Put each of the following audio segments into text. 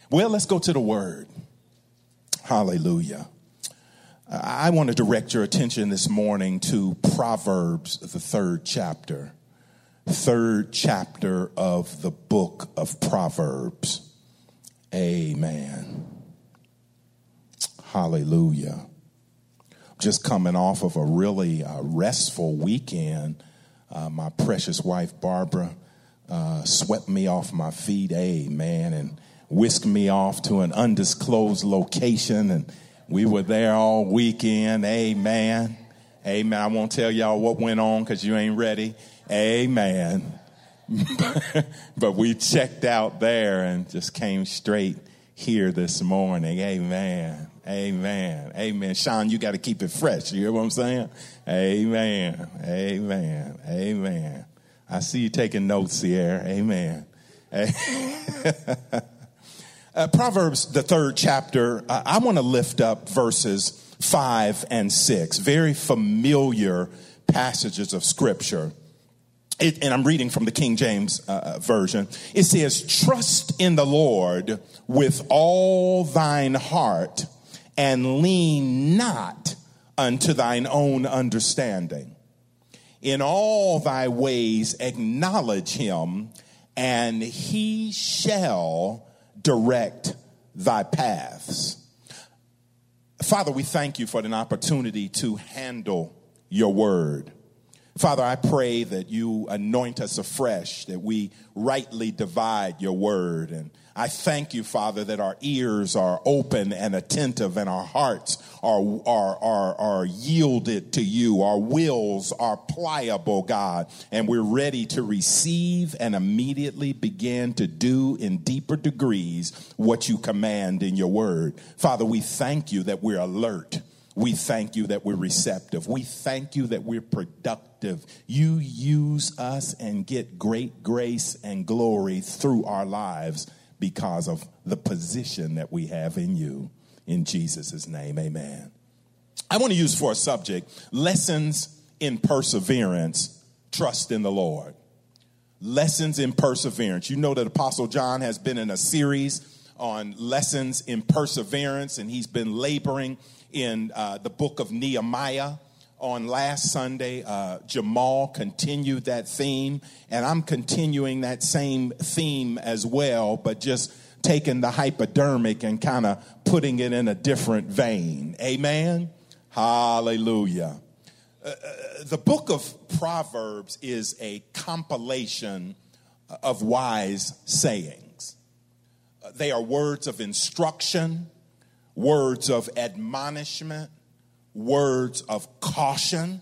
Well, let's go to the word. Hallelujah. I want to direct your attention this morning to Proverbs, the third chapter of the book of Proverbs. Amen. Hallelujah. Just coming off of a really restful weekend. My precious wife, Barbara, swept me off my feet, amen, and whisked me off to an undisclosed location, and we were there all weekend, amen. Amen. I won't tell y'all what went on because you ain't ready, amen. But we checked out there and just came straight here this morning, amen. Amen. Amen. Sean, you got to keep it fresh. You hear what I'm saying? Amen. Amen. Amen. I see you taking notes, Sierra. Amen. Proverbs, the third chapter, I want to lift up verses 5 and 6. Very familiar passages of Scripture. And I'm reading from the King James Version. It says, "Trust in the Lord with all thine heart, and lean not unto thine own understanding. In all thy ways acknowledge him, and he shall direct thy paths." Father, we thank you for an opportunity to handle your word. Father, I pray that you anoint us afresh, that we rightly divide your word. And I thank you, Father, that our ears are open and attentive and our hearts are yielded to you. Our wills are pliable, God, and we're ready to receive and immediately begin to do in deeper degrees what you command in your word. Father, we thank you that we're alert. We thank you that we're receptive. We thank you that we're productive. You use us and get great grace and glory through our lives because of the position that we have in you. In Jesus' name, amen. I want to use for a subject, lessons in perseverance, trust in the Lord. Lessons in perseverance. You know that Apostle John has been in a series on lessons in perseverance, and he's been laboring in the book of Nehemiah. On last Sunday, Jamal continued that theme, and I'm continuing that same theme as well, but just taking the hypodermic and kind of putting it in a different vein. Amen? Hallelujah. The book of Proverbs is a compilation of wise sayings. They are words of instruction, words of admonishment, words of caution.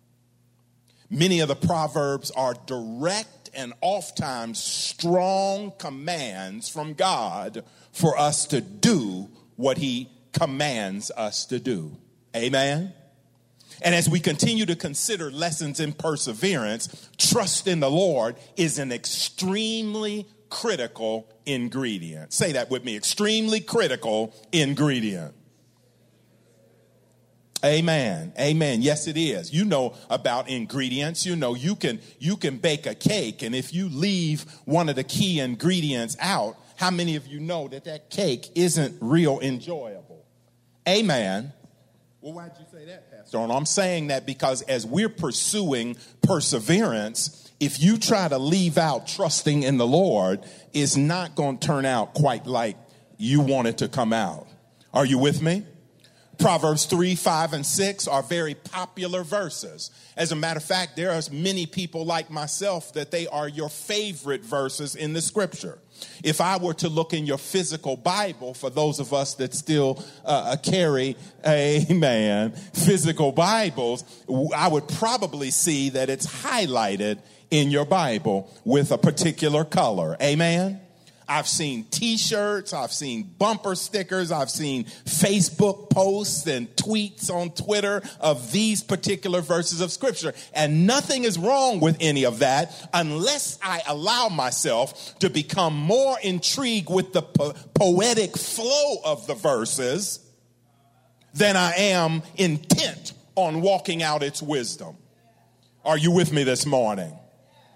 Many of the Proverbs are direct and oftentimes strong commands from God for us to do what he commands us to do. Amen? And as we continue to consider lessons in perseverance, trust in the Lord is an extremely critical ingredient. Say that with me, extremely critical ingredient. Amen. Amen. Yes, it is. You know about ingredients. You know, you can bake a cake, and if you leave one of the key ingredients out, how many of you know that cake isn't real enjoyable? Amen. Well, why'd you say that, Pastor? And I'm saying that because as we're pursuing perseverance, if you try to leave out trusting in the Lord, it's not going to turn out quite like you want it to come out. Are you with me? Proverbs 3, 5, and 6 are very popular verses. As a matter of fact, there are many people like myself that they are your favorite verses in the scripture. If I were to look in your physical Bible, for those of us that still carry, amen, physical Bibles, I would probably see that it's highlighted in your Bible with a particular color. Amen. I've seen T-shirts, I've seen bumper stickers, I've seen Facebook posts and tweets on Twitter of these particular verses of Scripture. And nothing is wrong with any of that unless I allow myself to become more intrigued with the poetic flow of the verses than I am intent on walking out its wisdom. Are you with me this morning?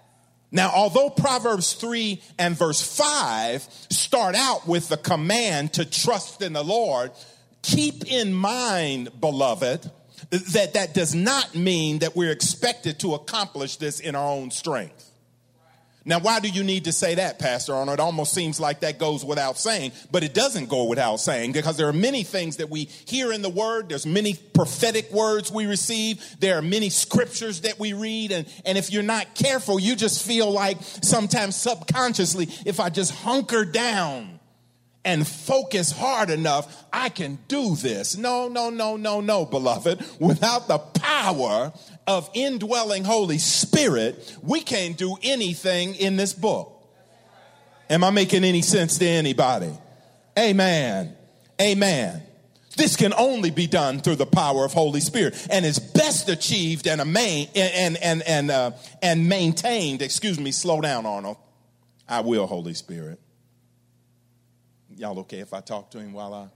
Now, although Proverbs 3 and verse 5 start out with the command to trust in the Lord, keep in mind, beloved, that does not mean that we're expected to accomplish this in our own strength. Now, why do you need to say that, Pastor Arnold? It almost seems like that goes without saying, but it doesn't go without saying, because there are many things that we hear in the Word. There's many prophetic words we receive. There are many scriptures that we read, and if you're not careful, you just feel like sometimes subconsciously, if I just hunker down and focus hard enough, I can do this. No, beloved. Without the power of indwelling Holy Spirit, we can't do anything in this book. Am I making any sense to anybody? Amen. Amen. This can only be done through the power of Holy Spirit, and is best achieved and maintained. Slow down, Arnold. I will, Holy Spirit. Y'all okay if I talk to him while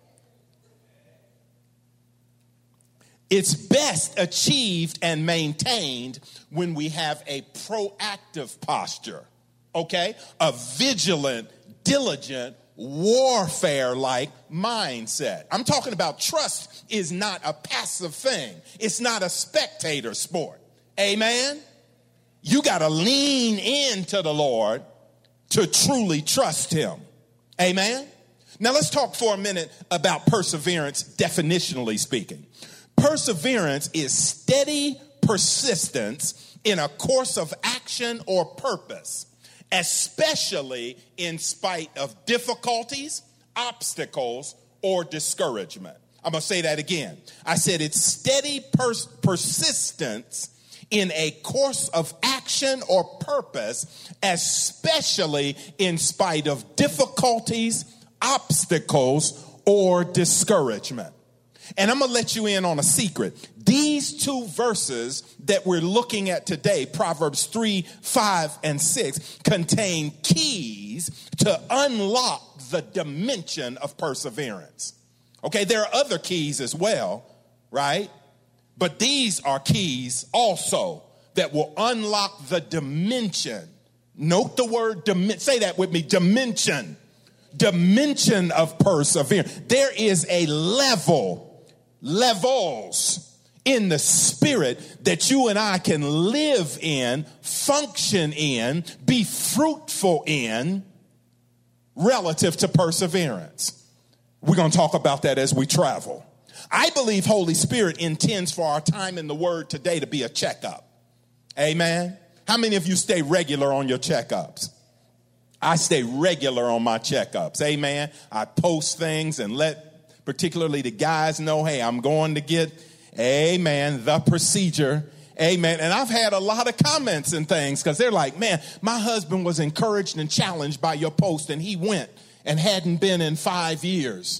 It's best achieved and maintained when we have a proactive posture, okay? A vigilant, diligent, warfare-like mindset. I'm talking about trust is not a passive thing. It's not a spectator sport. Amen? You got to lean into the Lord to truly trust him. Amen? Now let's talk for a minute about perseverance, definitionally speaking. Perseverance is steady persistence in a course of action or purpose, especially in spite of difficulties, obstacles, or discouragement. I'm going to say that again. I said it's steady persistence in a course of action or purpose, especially in spite of difficulties, obstacles, or discouragement. And I'm going to let you in on a secret. These two verses that we're looking at today, Proverbs 3, 5, and 6, contain keys to unlock the dimension of perseverance. Okay, there are other keys as well, right? But these are keys also that will unlock the dimension. Note the word dimension. Say that with me, dimension. Dimension of perseverance. There is a levels in the spirit that you and I can live in, function in, be fruitful in, relative to perseverance. We're going to talk about that as we travel. I believe Holy Spirit intends for our time in the Word today to be a checkup. Amen. How many of you stay regular on your checkups? I stay regular on my checkups. Amen. I post things and let particularly the guys know, hey, I'm going to get, amen, the procedure. Amen. And I've had a lot of comments and things because they're like, man, my husband was encouraged and challenged by your post and he went and hadn't been in 5 years.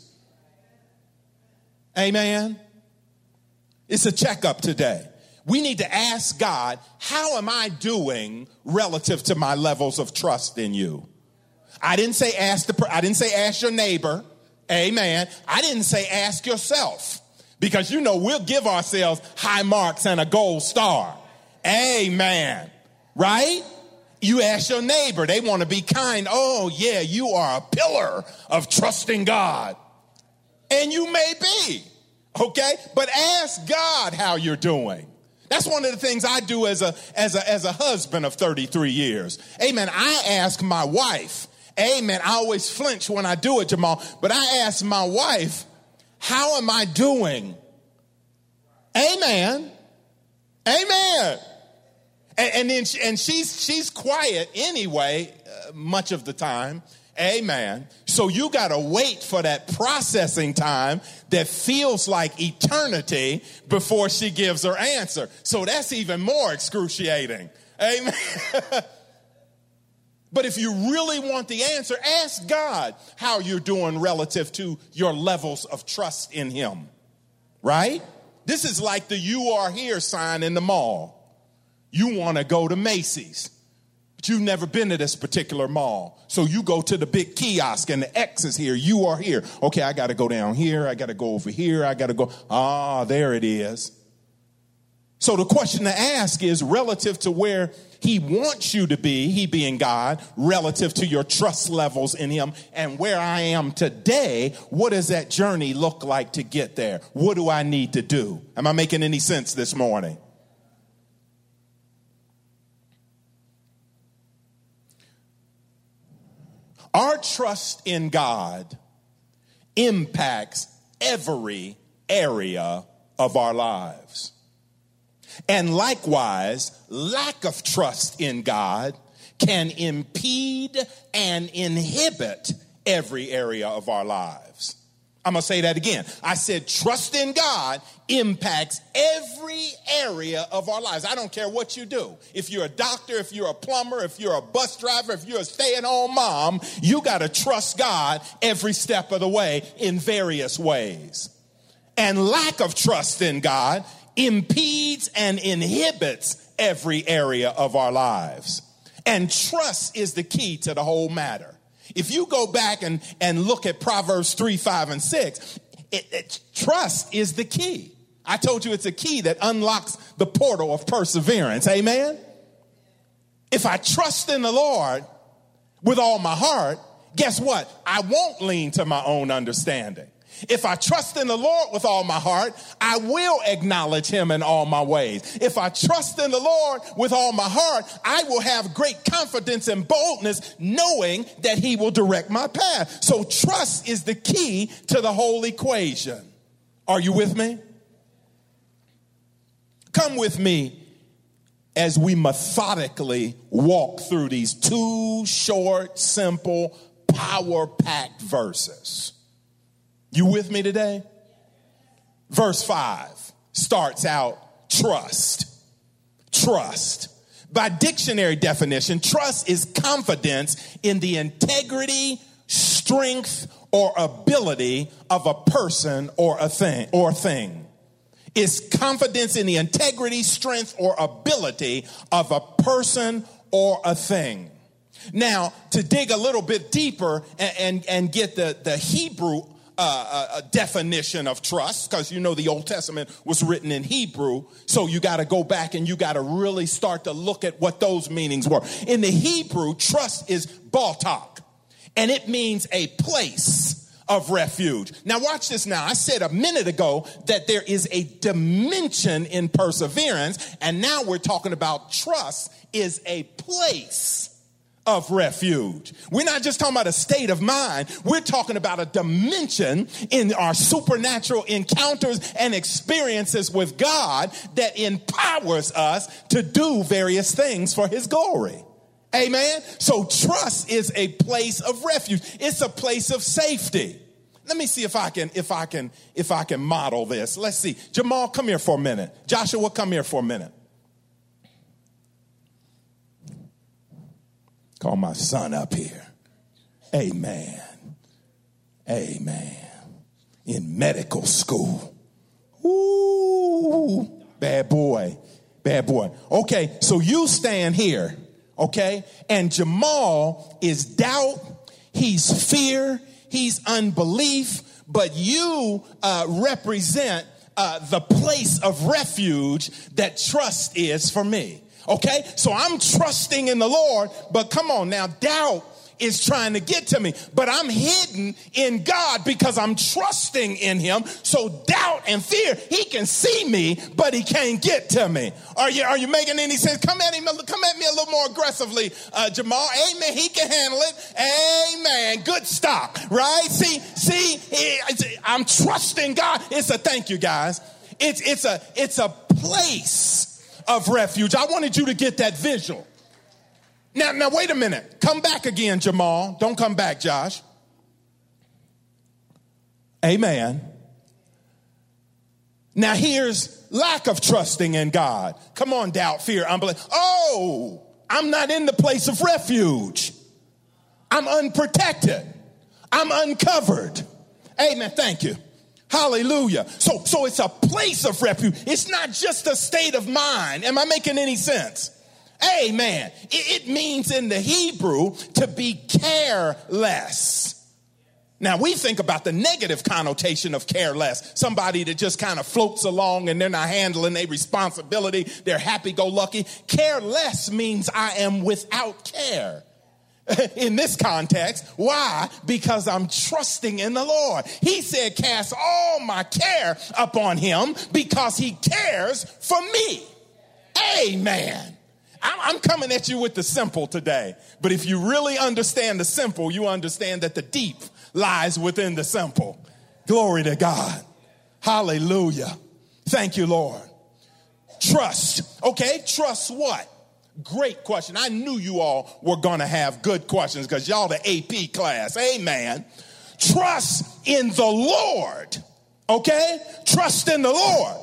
Amen. It's a checkup today. We need to ask God, how am I doing relative to my levels of trust in you? I didn't say ask your neighbor. Amen. I didn't say ask yourself, because you know we'll give ourselves high marks and a gold star. Amen. Right? You ask your neighbor, they want to be kind. Oh yeah, you are a pillar of trusting God. And you may be, okay? But ask God how you're doing. That's one of the things I do as a husband of 33 years. Amen. I ask my wife. Amen. I always flinch when I do it, Jamal. But I ask my wife, how am I doing? Amen. Amen. And then she's quiet anyway, much of the time. Amen. So you got to wait for that processing time that feels like eternity before she gives her answer. So that's even more excruciating. Amen. But if you really want the answer, ask God how you're doing relative to your levels of trust in him. Right? This is like the "You Are Here" sign in the mall. You want to go to Macy's, but you've never been to this particular mall. So you go to the big kiosk and the X is here. You are here. Okay, I got to go down here. I got to go over here. I got to go. Ah, there it is. So the question to ask is relative to where he wants you to be, he being God, relative to your trust levels in him, and where I am today, what does that journey look like to get there? What do I need to do? Am I making any sense this morning? Our trust in God impacts every area of our lives. And likewise, lack of trust in God can impede and inhibit every area of our lives. I'm going to say that again. I said trust in God impacts every area of our lives. I don't care what you do. If you're a doctor, if you're a plumber, if you're a bus driver, if you're a stay-at-home mom, you got to trust God every step of the way in various ways. And lack of trust in God impedes and inhibits every area of our lives. And trust is the key to the whole matter. If you go back and look at Proverbs 3, 5, and 6, trust is the key. I told you it's a key that unlocks the portal of perseverance. Amen? If I trust in the Lord with all my heart, guess what? I won't lean to my own understanding. If I trust in the Lord with all my heart, I will acknowledge him in all my ways. If I trust in the Lord with all my heart, I will have great confidence and boldness knowing that he will direct my path. So trust is the key to the whole equation. Are you with me? Come with me as we methodically walk through these two short, simple, power-packed verses. You with me today? Verse 5 starts out trust. Trust. By dictionary definition, trust is confidence in the integrity, strength, or ability of a person or a thing. It's confidence in the integrity, strength, or ability of a person or a thing. Now, to dig a little bit deeper and get the Hebrew definition of trust, because you know the Old Testament was written in Hebrew, so you got to go back and you got to really start to look at what those meanings were. In the Hebrew, trust is baltak, and it means a place of refuge. Now watch this now. I said a minute ago that there is a dimension in perseverance, and now we're talking about trust is a place of refuge. We're not just talking about a state of mind. We're talking about a dimension in our supernatural encounters and experiences with God that empowers us to do various things for his glory. Amen. So trust is a place of refuge. It's a place of safety. Let me see if I can model this. Let's see. Jamal, come here for a minute. Joshua, come here for a minute. Call my son up here. Amen. Amen. In medical school. Ooh, bad boy. Bad boy. Okay, so you stand here, okay? And Jamal is doubt, he's fear, he's unbelief, but you represent the place of refuge that trust is for me. Okay, so I'm trusting in the Lord, but come on now, doubt is trying to get to me, but I'm hidden in God because I'm trusting in him. So doubt and fear, he can see me, but he can't get to me. Are you making any sense? Come at me a little more aggressively, Jamal. Amen. He can handle it. Amen. Good stop. Right? See, I'm trusting God. Thank you guys. It's a place of refuge. I wanted you to get that visual. Now wait a minute. Come back again, Jamal. Don't come back, Josh. Amen. Now here's lack of trusting in God. Come on, doubt, fear, unbelief. Oh, I'm not in the place of refuge. I'm unprotected. I'm uncovered. Amen. Thank you. Hallelujah. So it's a place of refuge. It's not just a state of mind. Am I making any sense? Amen. It means in the Hebrew to be careless. Now, we think about the negative connotation of careless. Somebody that just kind of floats along and they're not handling their responsibility. They're happy-go-lucky. Careless means I am without care. In this context, why? Because I'm trusting in the Lord. He said, cast all my care upon him because he cares for me. Amen. I'm coming at you with the simple today. But if you really understand the simple, you understand that the deep lies within the simple. Glory to God. Hallelujah. Thank you, Lord. Trust. Okay, trust what? Great question. I knew you all were going to have good questions because y'all the AP class. Amen. Trust in the Lord. Okay? Trust in the Lord.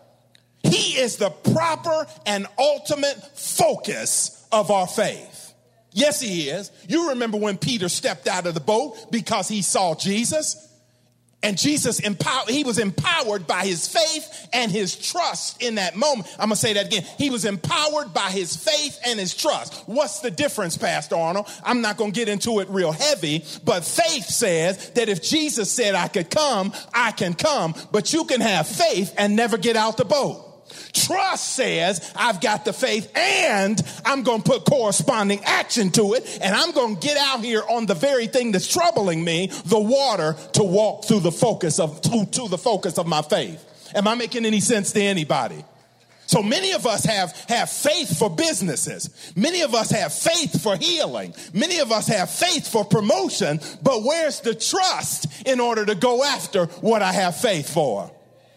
He is the proper and ultimate focus of our faith. Yes, he is. You remember when Peter stepped out of the boat because he saw Jesus? And Jesus he was empowered by his faith and his trust in that moment. I'm going to say that again. He was empowered by his faith and his trust. What's the difference, Pastor Arnold? I'm not going to get into it real heavy, but faith says that if Jesus said I could come, I can come, but you can have faith and never get out the boat. Trust says I've got the faith and I'm going to put corresponding action to it, and I'm going to get out here on the very thing that's troubling me, the water, to walk through the focus of to the focus of my faith. Am I making any sense to anybody? So many of us have faith for businesses. Many of us have faith for healing. Many of us have faith for promotion, but where's the trust in order to go after what I have faith for?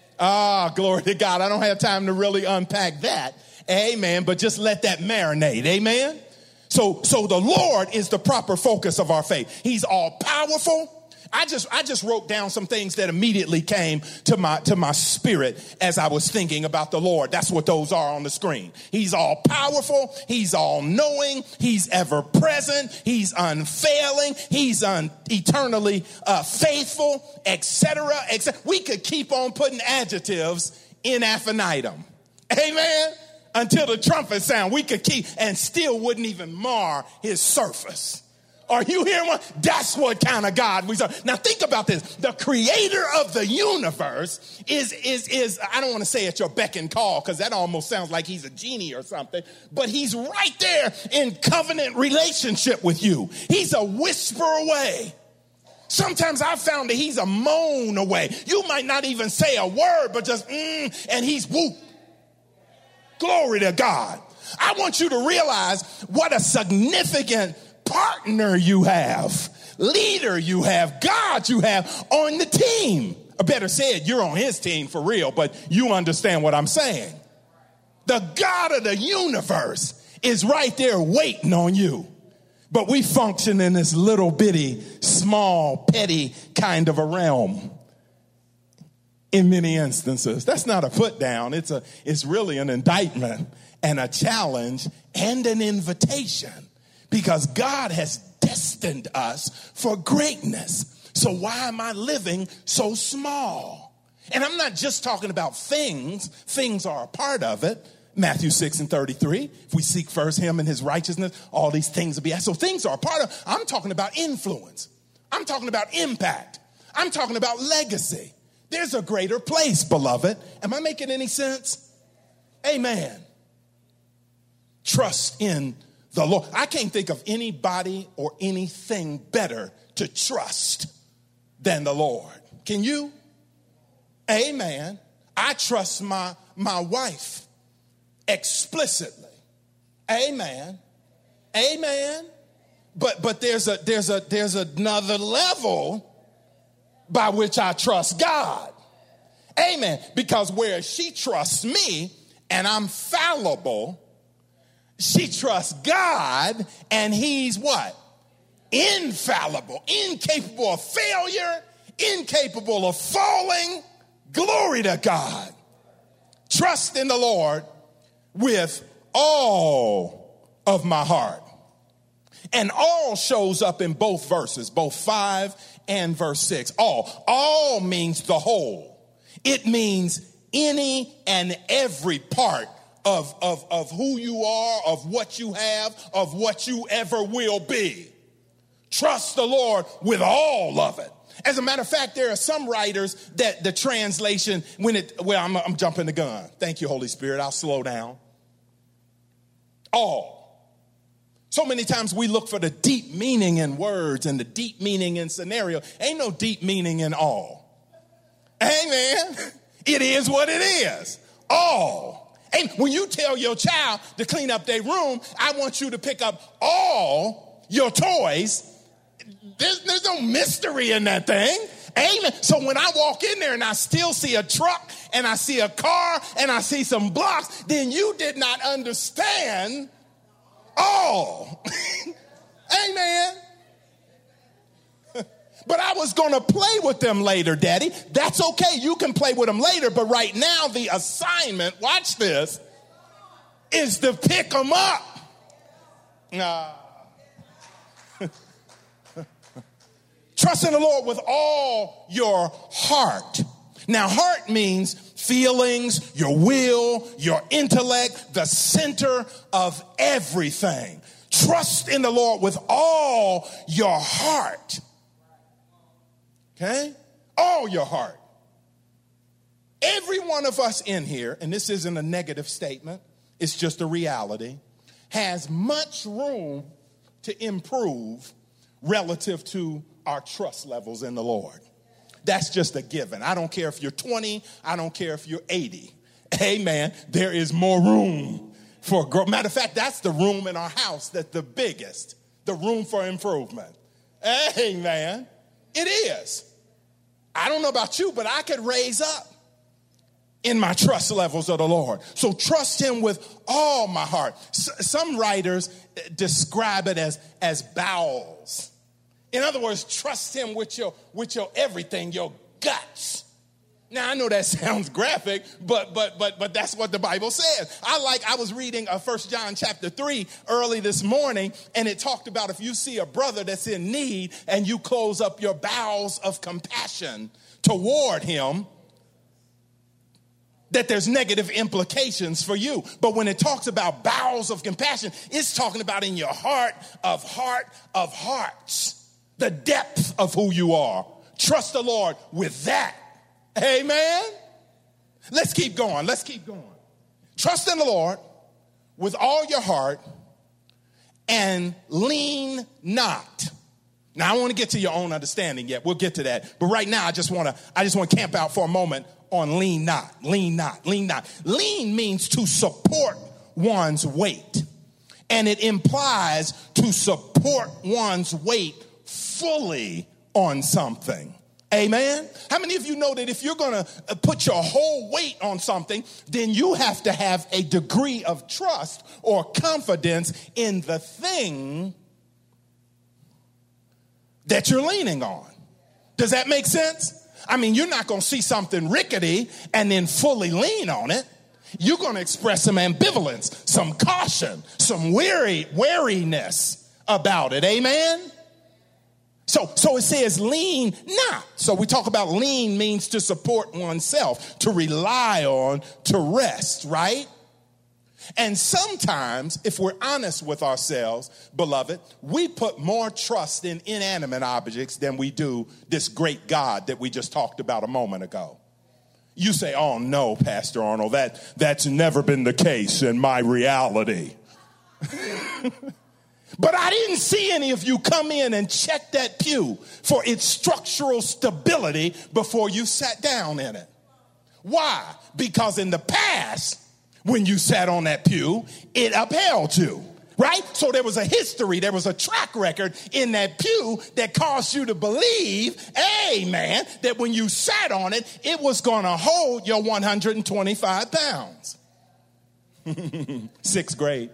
Glory to God. I don't have time to really unpack that. Amen. But just let that marinate. Amen. So the Lord is the proper focus of our faith. He's all powerful. I just wrote down some things that immediately came to my spirit as I was thinking about the Lord. That's what those are on the screen. He's all powerful. He's all knowing. He's ever present. He's unfailing. He's eternally faithful, etc. We could keep on putting adjectives in infinitum. Amen. Until the trumpet sound, we could keep and still wouldn't even mar his surface. Are you hearing what? That's what kind of God we serve. Now think about this. The creator of the universe is I don't want to say at your beck and call because that almost sounds like he's a genie or something, but he's right there in covenant relationship with you. He's a whisper away. Sometimes I've found that he's a moan away. You might not even say a word, but just and he's whoop. Glory to God. I want you to realize what a significant partner you have, leader you have, God you have on the team. Or better said, you're on his team for real, but you understand what I'm saying. The God of the universe is right there waiting on you. But we function in this little bitty, small, petty kind of a realm in many instances. That's not a put down. It's really an indictment and a challenge and an invitation. Because God has destined us for greatness. So why am I living so small? And I'm not just talking about things. Things are a part of it. Matthew 6:33. If we seek first him and his righteousness, all these things will be added. So things are a part of. I'm talking about influence. I'm talking about impact. I'm talking about legacy. There's a greater place, beloved. Am I making any sense? Amen. Trust in the Lord. I can't think of anybody or anything better to trust than the Lord. Can you? Amen. I trust my wife explicitly. Amen. Amen. But there's another level by which I trust God. Amen. Because whereas she trusts me and I'm fallible, she trusts God, and he's what? Infallible, incapable of failure, incapable of falling. Glory to God. Trust in the Lord with all of my heart. And all shows up in both verses, both 5 and verse 6. All means the whole. It means any and every part of who you are, of what you have, of what you ever will be. Trust the Lord with all of it. As a matter of fact, there are some writers that the translation, I'm jumping the gun. Thank you, Holy Spirit. I'll slow down. All. So many times we look for the deep meaning in words and the deep meaning in scenario. Ain't no deep meaning in all. Amen. It is what it is. All. And when you tell your child to clean up their room, I want you to pick up all your toys. There's no mystery in that thing. Amen. So when I walk in there and I still see a truck and I see a car and I see some blocks, then you did not understand all. Amen. But I was going to play with them later, Daddy. That's okay. You can play with them later. But right now, the assignment, watch this, is to pick them up. Trust in the Lord with all your heart. Now, heart means feelings, your will, your intellect, the center of everything. Trust in the Lord with all your heart. Okay? All your heart. Every one of us in here, and this isn't a negative statement, it's just a reality, has much room to improve relative to our trust levels in the Lord. That's just a given. I don't care if you're 20. I don't care if you're 80. Amen. There is more room for growth. Matter of fact, that's the room in our house that's the biggest, the room for improvement. Amen. It is. I don't know about you, but I could raise up in my trust levels of the Lord. So trust him with all my heart. Some writers describe it as bowels. In other words, trust him with your everything, your guts. Now, I know that sounds graphic, but that's what the Bible says. I was reading 1 John chapter 3 early this morning, and it talked about if you see a brother that's in need and you close up your bowels of compassion toward him, that there's negative implications for you. But when it talks about bowels of compassion, it's talking about in your heart of hearts. The depth of who you are. Trust the Lord with that. Amen. Let's keep going. Trust in the Lord with all your heart and lean not. Now, I don't want to get to your own understanding yet. We'll get to that. But right now, I just want to camp out for a moment on lean not. Lean means to support one's weight. And it implies to support one's weight fully on something. Amen. How many of you know that if you're going to put your whole weight on something, then you have to have a degree of trust or confidence in the thing that you're leaning on? Does that make sense? I mean, you're not going to see something rickety and then fully lean on it. You're going to express some ambivalence, some caution, some wariness about it. Amen. So it says lean not. So we talk about lean means to support oneself, to rely on, to rest, right? And sometimes, if we're honest with ourselves, beloved, we put more trust in inanimate objects than we do this great God that we just talked about a moment ago. You say, oh no, Pastor Arnold, that's never been the case in my reality. But I didn't see any of you come in and check that pew for its structural stability before you sat down in it. Why? Because in the past, when you sat on that pew, it upheld you, right? So there was a history, there was a track record in that pew that caused you to believe, amen, that when you sat on it, it was going to hold your 125 pounds. Sixth grade.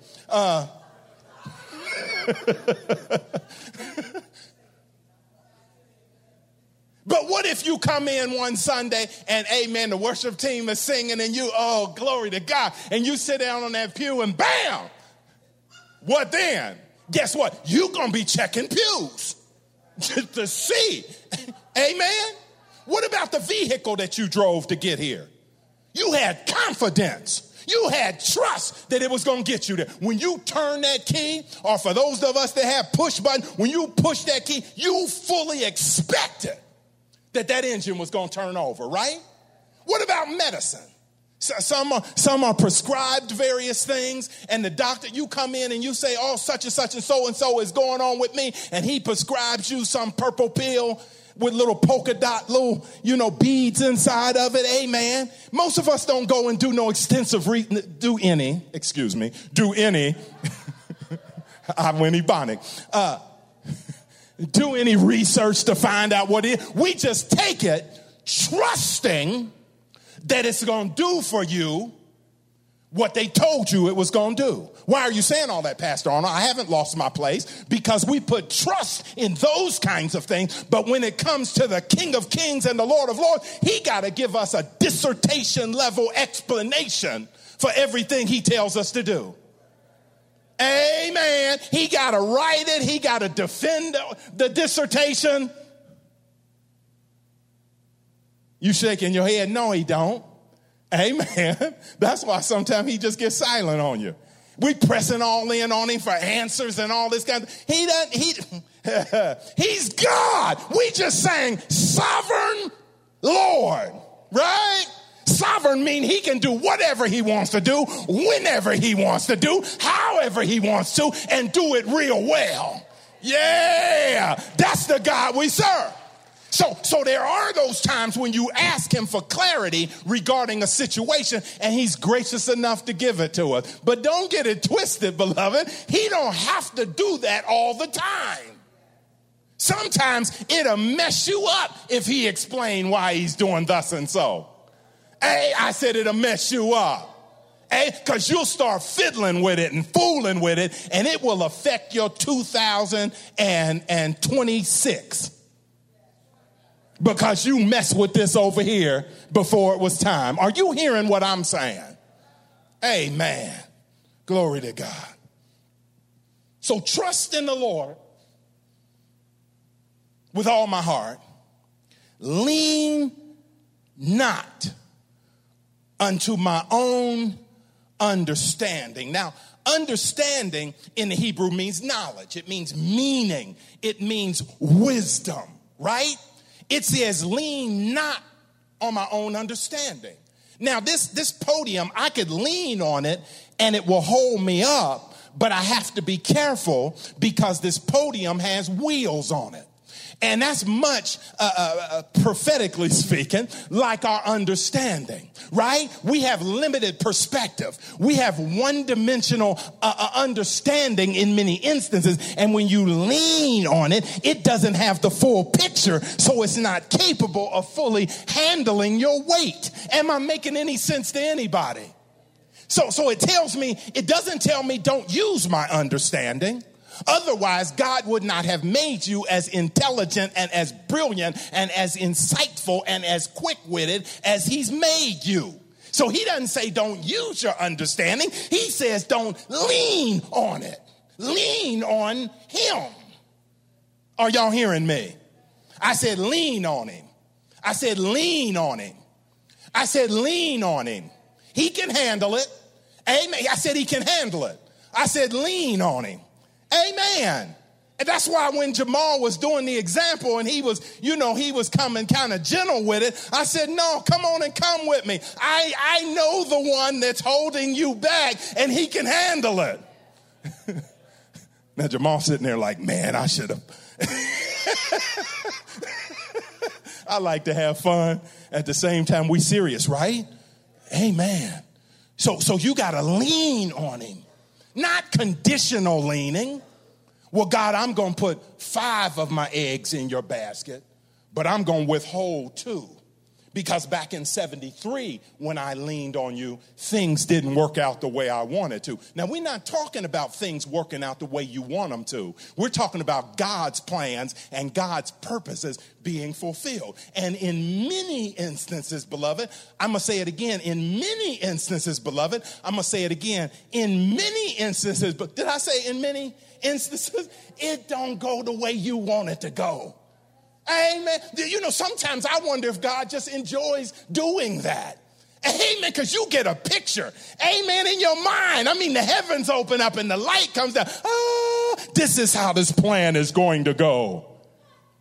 But what if you come in one Sunday and amen, the worship team is singing and you, oh, glory to God, and you sit down on that pew and bam, what then? Guess what? You're going to be checking pews to see. Amen. What about the vehicle that you drove to get here? You had confidence. You had trust that it was going to get you there. When you turn that key, or for those of us that have push button, when you push that key, you fully expect it. that engine was going to turn over, right? What about medicine? Some are prescribed various things, and the doctor, you come in and you say, oh, such and so is going on with me, and he prescribes you some purple pill with little polka dot, beads inside of it. Amen. Most of us don't go and do no extensive, do any. I went ebonic. Do any research to find out what it is. We just take it trusting that it's going to do for you what they told you it was going to do. Why are you saying all that, Pastor Arnold? I haven't lost my place, because we put trust in those kinds of things. But when it comes to the King of Kings and the Lord of Lords, he got to give us a dissertation level explanation for everything he tells us to do. Amen. He got to write it. He got to defend the dissertation. You shaking your head? No, he don't. Amen. That's why sometimes he just gets silent on you. We pressing all in on him for answers and all this kind of. He's God. We just sang sovereign Lord, right? Sovereign mean he can do whatever he wants to do, whenever he wants to do, however he wants to, and do it real well. Yeah, that's the God we serve. So there are those times when you ask him for clarity regarding a situation, and he's gracious enough to give it to us. But don't get it twisted, beloved. He don't have to do that all the time. Sometimes it'll mess you up if he explain why he's doing thus and so. Hey, I said it'll mess you up. Hey, because you'll start fiddling with it and fooling with it, and it will affect your 2026. Because you messed with this over here before it was time. Are you hearing what I'm saying? Amen. Glory to God. So trust in the Lord with all my heart. Lean not unto my own understanding. Now, understanding in the Hebrew means knowledge. It means meaning. It means wisdom, right? It says, lean not on my own understanding. Now, this podium, I could lean on it and it will hold me up, but I have to be careful because this podium has wheels on it. And that's much, prophetically speaking, like our understanding, right? We have limited perspective. We have one-dimensional understanding in many instances. And when you lean on it, it doesn't have the full picture, so it's not capable of fully handling your weight. Am I making any sense to anybody? So it tells me, it doesn't tell me don't use my understanding. Otherwise, God would not have made you as intelligent and as brilliant and as insightful and as quick-witted as he's made you. So he doesn't say don't use your understanding. He says don't lean on it. Lean on him. Are y'all hearing me? I said lean on him. I said lean on him. I said lean on him. He can handle it. Amen. I said he can handle it. I said lean on him. Amen. And that's why when Jamal was doing the example and he was coming kind of gentle with it, I said, no, come on and come with me. I know the one that's holding you back and he can handle it. Now Jamal sitting there like, man, I should have. I like to have fun. At the same time, we serious, right? Amen. So you got to lean on him. Not conditional leaning. Well, God, I'm going to put 5 of my eggs in your basket, but I'm going to withhold 2. Because back in 73, when I leaned on you, things didn't work out the way I wanted to. Now, we're not talking about things working out the way you want them to. We're talking about God's plans and God's purposes being fulfilled. And in many instances, beloved, I'm going to say it again. In many instances, beloved, I'm going to say it again. In many instances, but did I say in many instances? It don't go the way you want it to go. Amen. Sometimes I wonder if God just enjoys doing that. Amen. Because you get a picture. Amen. In your mind. I mean, the heavens open up and the light comes down. Oh, this is how this plan is going to go.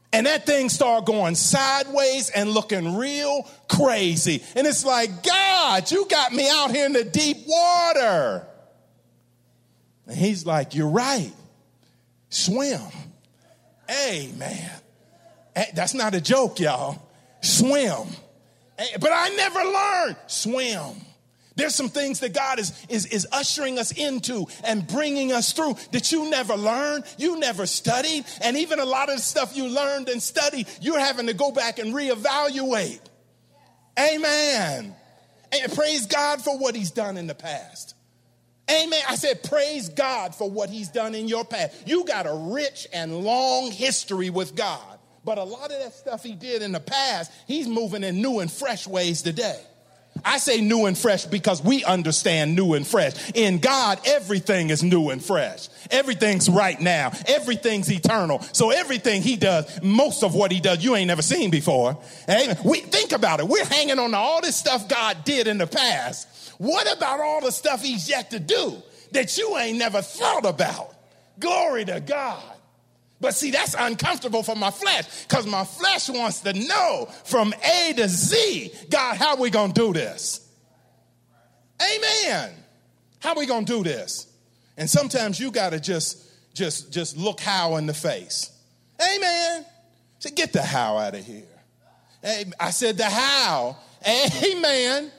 And that thing started going sideways and looking real crazy. And it's like, God, you got me out here in the deep water. And he's like, you're right. Swim. Amen. That's not a joke, y'all. Swim. But I never learned. Swim. There's some things that God is ushering us into and bringing us through that you never learned, you never studied, and even a lot of the stuff you learned and studied, you're having to go back and reevaluate. Amen. And praise God for what he's done in the past. Amen. I said, praise God for what he's done in your past. You got a rich and long history with God, but a lot of that stuff he did in the past, he's moving in new and fresh ways today. I say new and fresh because we understand new and fresh. In God, everything is new and fresh. Everything's right now. Everything's eternal. So everything he does, most of what he does, you ain't never seen before. Amen. Think about it. We're hanging on to all this stuff God did in the past. What about all the stuff he's yet to do that you ain't never thought about? Glory to God. But see, that's uncomfortable for my flesh because my flesh wants to know from A to Z, God, how we going to do this? Amen. How we going to do this? And sometimes you got to just look how in the face. Amen. So get the how out of here. Hey, I said the how. Amen.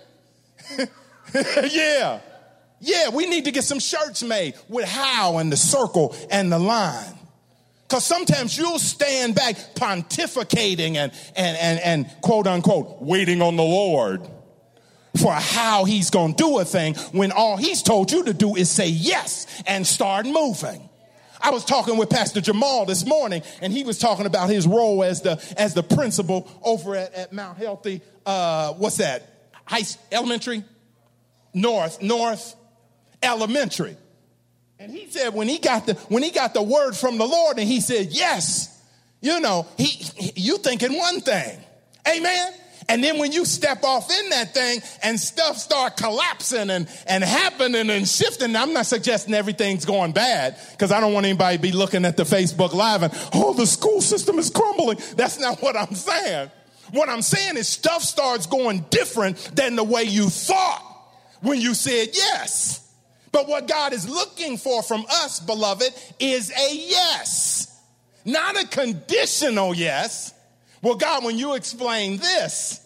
Yeah. Yeah, we need to get some shirts made with how and the circle and the line. Because sometimes you'll stand back pontificating and quote unquote waiting on the Lord for how he's going to do a thing when all he's told you to do is say yes and start moving. I was talking with Pastor Jamal this morning, and he was talking about his role as the principal over at Mount Healthy. What's that? Elementary? North Elementary. And he said when he got the word from the Lord and he said, yes, you thinking one thing. Amen. And then when you step off in that thing and stuff start collapsing and happening and shifting, I'm not suggesting everything's going bad because I don't want anybody to be looking at the Facebook Live and, the school system is crumbling. That's not what I'm saying. What I'm saying is stuff starts going different than the way you thought when you said yes. But what God is looking for from us, beloved, is a yes, not a conditional yes. Well, God, when you explain this,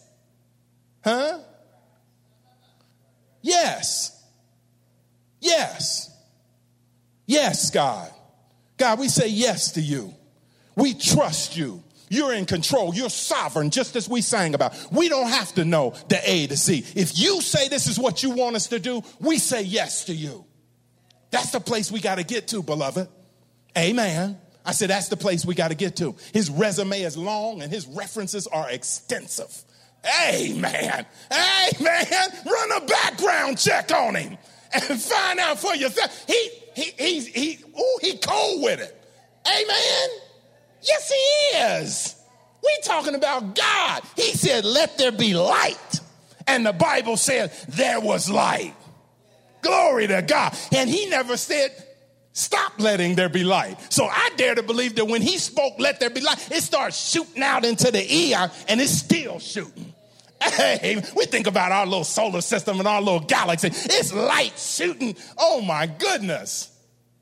Yes. Yes. Yes, God. God, we say yes to you. We trust you. You're in control. You're sovereign, just as we sang about. We don't have to know the A to Z. If you say this is what you want us to do, we say yes to you. That's the place we got to get to, beloved. Amen. I said, that's the place we got to get to. His resume is long and his references are extensive. Amen. Amen. Run a background check on him and find out for yourself. He cold with it. Amen. Yes, he is. We talking about God. He said, let there be light. And the Bible said there was light. Glory to God. And he never said, stop letting there be light. So I dare to believe that when he spoke, let there be light, it starts shooting out into the eon and it's still shooting. Hey, we think about our little solar system and our little galaxy. It's light shooting. Oh my goodness.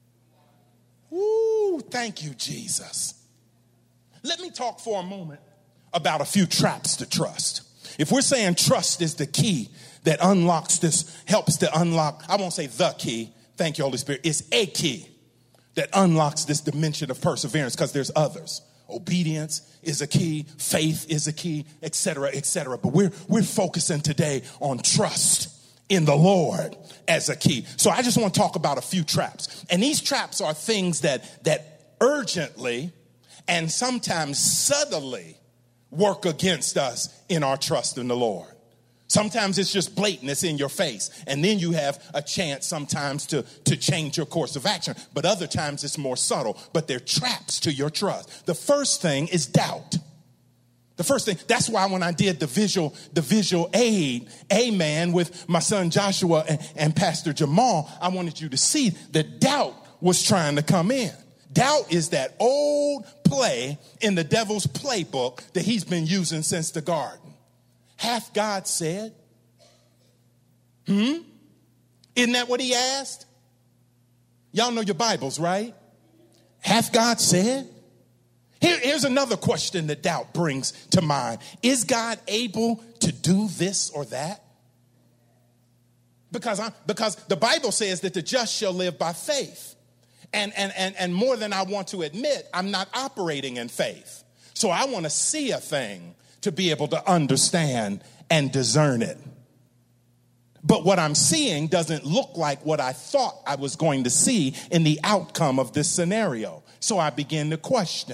Woo, thank you, Jesus. Let me talk for a moment about a few traps to trust. If we're saying trust is the key that unlocks this, helps to unlock, I won't say the key, thank you, Holy Spirit, it's a key that unlocks this dimension of perseverance because there's others. Obedience is a key, faith is a key, et cetera, et cetera. But we're focusing today on trust in the Lord as a key. So I just want to talk about a few traps. And these traps are things that urgently and sometimes subtly work against us in our trust in the Lord. Sometimes it's just blatant, it's in your face. And then you have a chance sometimes to change your course of action. But other times it's more subtle, but they're traps to your trust. The first thing is doubt. The first thing, that's why when I did the visual aid, amen, with my son Joshua and Pastor Jamal, I wanted you to see that doubt was trying to come in. Doubt is that old play in the devil's playbook that he's been using since the garden. Hath God said? Isn't that what he asked? Y'all know your Bibles, right? Hath God said? Here's another question that doubt brings to mind. Is God able to do this or that? Because the Bible says that the just shall live by faith. And more than I want to admit, I'm not operating in faith. So I want to see a thing to be able to understand and discern it. But what I'm seeing doesn't look like what I thought I was going to see in the outcome of this scenario. So I begin to question.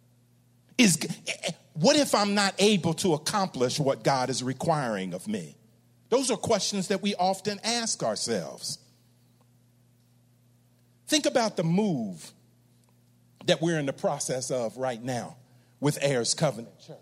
What if I'm not able to accomplish what God is requiring of me? Those are questions that we often ask ourselves. Think about the move that we're in the process of right now with Heirs Covenant Church.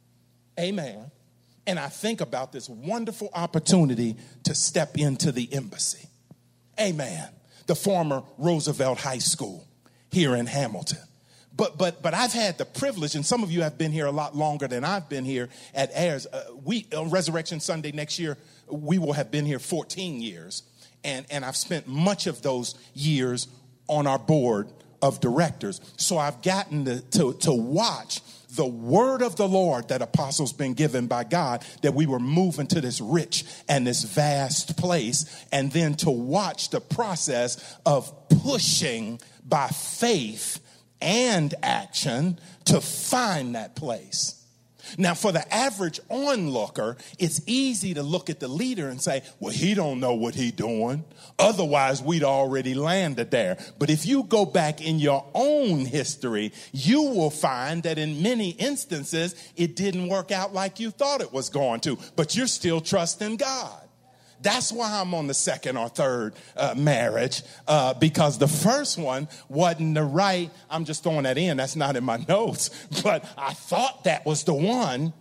Amen. And I think about this wonderful opportunity to step into the embassy. Amen. The former Roosevelt High School here in Hamilton. But I've had the privilege, and some of you have been here a lot longer than I've been here at Heirs. On Resurrection Sunday next year, we will have been here 14 years. And I've spent much of those years on our board of directors. So I've gotten to watch the word of the Lord that apostles been given by God, that we were moving to this rich and this vast place, and then to watch the process of pushing by faith and action to find that place. Now, for the average onlooker, it's easy to look at the leader and say, well, he don't know what he doing. Otherwise, we'd already landed there. But if you go back in your own history, you will find that in many instances, it didn't work out like you thought it was going to. But you're still trusting God. That's why I'm on the second or third marriage, because the first one wasn't the right. I'm just throwing that in. That's not in my notes. But I thought that was the one.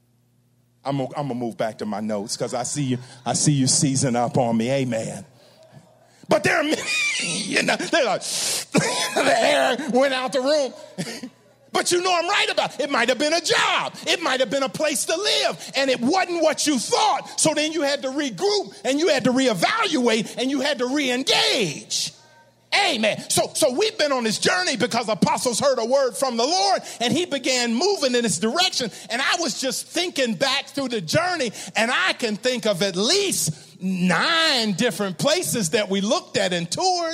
I'm gonna move back to my notes because I see you season up on me. Amen. But there are many, they're like, the air went out the room. But you know I'm right about it. It might have been a job. It might have been a place to live. And it wasn't what you thought. So then you had to regroup and you had to reevaluate and you had to reengage. Amen. So we've been on this journey because apostles heard a word from the Lord and he began moving in this direction. And I was just thinking back through the journey and I can think of at least 9 different places that we looked at and toured.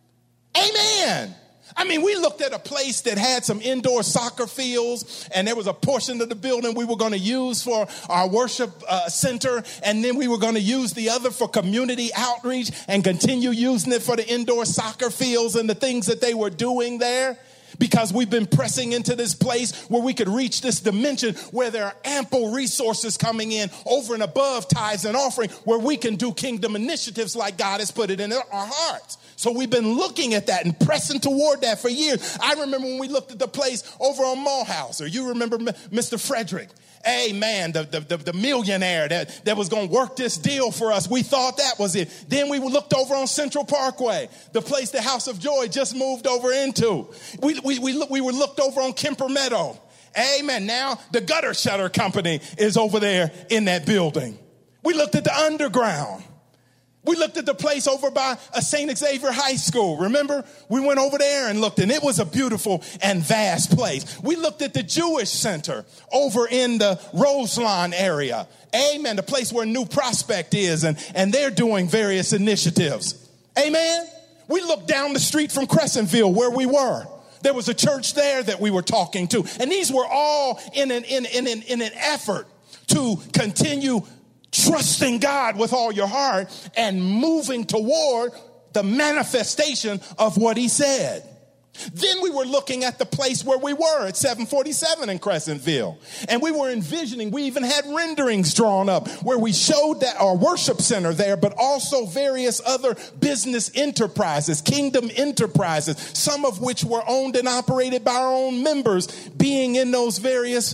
Amen. I mean, we looked at a place that had some indoor soccer fields, and there was a portion of the building we were going to use for our worship center, and then we were going to use the other for community outreach and continue using it for the indoor soccer fields and the things that they were doing there. Because we've been pressing into this place where we could reach this dimension where there are ample resources coming in over and above tithes and offering, where we can do kingdom initiatives like God has put it in our hearts. So we've been looking at that and pressing toward that for years. I remember when we looked at the place over on Mulhouse, or you remember Mr. Frederick. Amen. The millionaire that was going to work this deal for us. We thought that was it. Then we looked over on Central Parkway, the place the House of Joy just moved over into. We were looked over on Kemper Meadow. Amen. Now the gutter shutter company is over there in that building. We looked at the underground. We looked at the place over by St. Xavier High School. Remember? We went over there and looked, and it was a beautiful and vast place. We looked at the Jewish Center over in the Roselawn area. Amen. The place where New Prospect is, and they're doing various initiatives. Amen. We looked down the street from Crescentville where we were. There was a church there that we were talking to. And these were all in an effort to continue trusting God with all your heart and moving toward the manifestation of what he said. Then we were looking at the place where we were at 747 in Crescentville. And we were envisioning, we even had renderings drawn up where we showed that our worship center there, but also various other business enterprises, kingdom enterprises, some of which were owned and operated by our own members, being in those various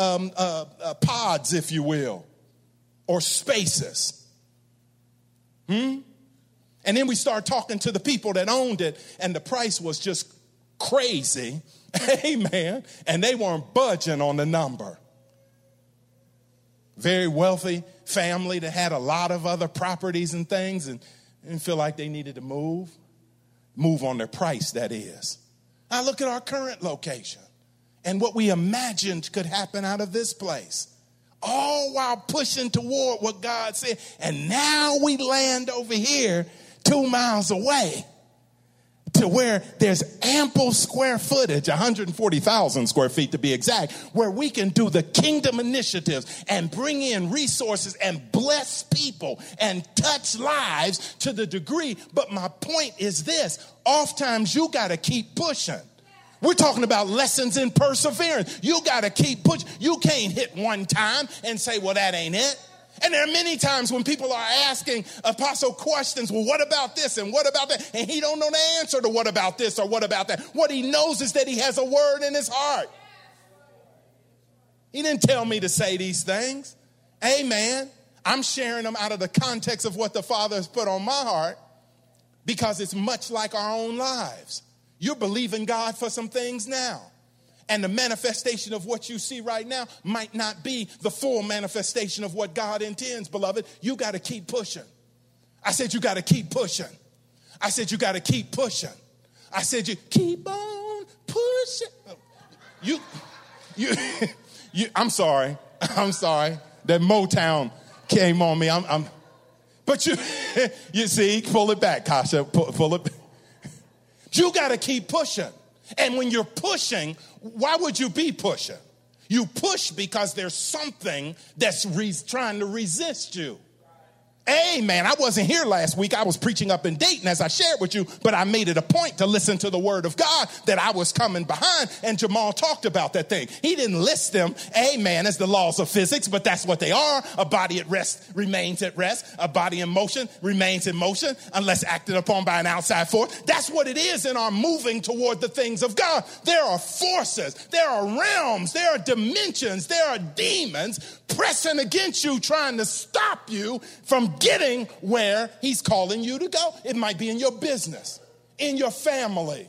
pods, if you will. Or spaces. And then we started talking to the people that owned it, and the price was just crazy, amen, and they weren't budging on the number. Very wealthy family that had a lot of other properties and things and didn't feel like they needed to move on their price, that is. Now look at our current location and what we imagined could happen out of this place, all while pushing toward what God said. And now we land over here 2 miles away to where there's ample square footage, 140,000 square feet to be exact, where we can do the kingdom initiatives and bring in resources and bless people and touch lives to the degree. But my point is this, oftentimes you got to keep pushing. We're talking about lessons in perseverance. You got to keep pushing. You can't hit one time and say, well, that ain't it. And there are many times when people are asking Apostle questions, well, what about this and what about that? And he don't know the answer to what about this or what about that. What he knows is that he has a word in his heart. He didn't tell me to say these things. Amen. I'm sharing them out of the context of what the Father has put on my heart because it's much like our own lives. You're believing God for some things now. And the manifestation of what you see right now might not be the full manifestation of what God intends, beloved. You got to keep pushing. I said you got to keep pushing. I said you got to keep pushing. I said you keep on pushing. I'm sorry. That Motown came on me. But you see, pull it back, Kasha. Pull it back. You got to keep pushing. And when you're pushing, why would you be pushing? You push because there's something that's trying to resist you. Amen. I wasn't here last week. I was preaching up in Dayton, as I shared with you, but I made it a point to listen to the word of God that I was coming behind, and Jamal talked about that thing. He didn't list them, amen, as the laws of physics, but that's what they are. A body at rest remains at rest. A body in motion remains in motion unless acted upon by an outside force. That's what it is in our moving toward the things of God. There are forces, there are realms, there are dimensions, there are demons pressing against you, trying to stop you from getting where he's calling you to go. It might be in your business, in your family,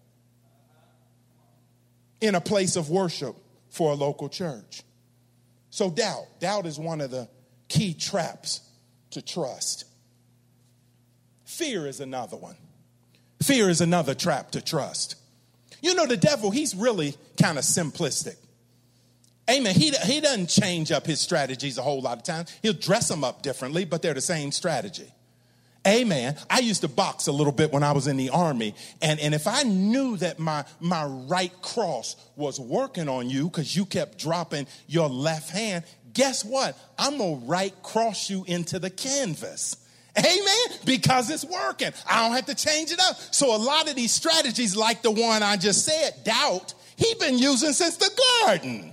in a place of worship for a local church. So doubt is one of the key traps to trust. Fear is another one. Fear is another trap to trust. You know, the devil, he's really kind of simplistic. Amen. He doesn't change up his strategies a whole lot of times. He'll dress them up differently, but they're the same strategy. Amen. I used to box a little bit when I was in the Army. And if I knew that my right cross was working on you because you kept dropping your left hand, guess what? I'm going to right cross you into the canvas. Amen. Because it's working. I don't have to change it up. So a lot of these strategies, like the one I just said, doubt, he's been using since the garden.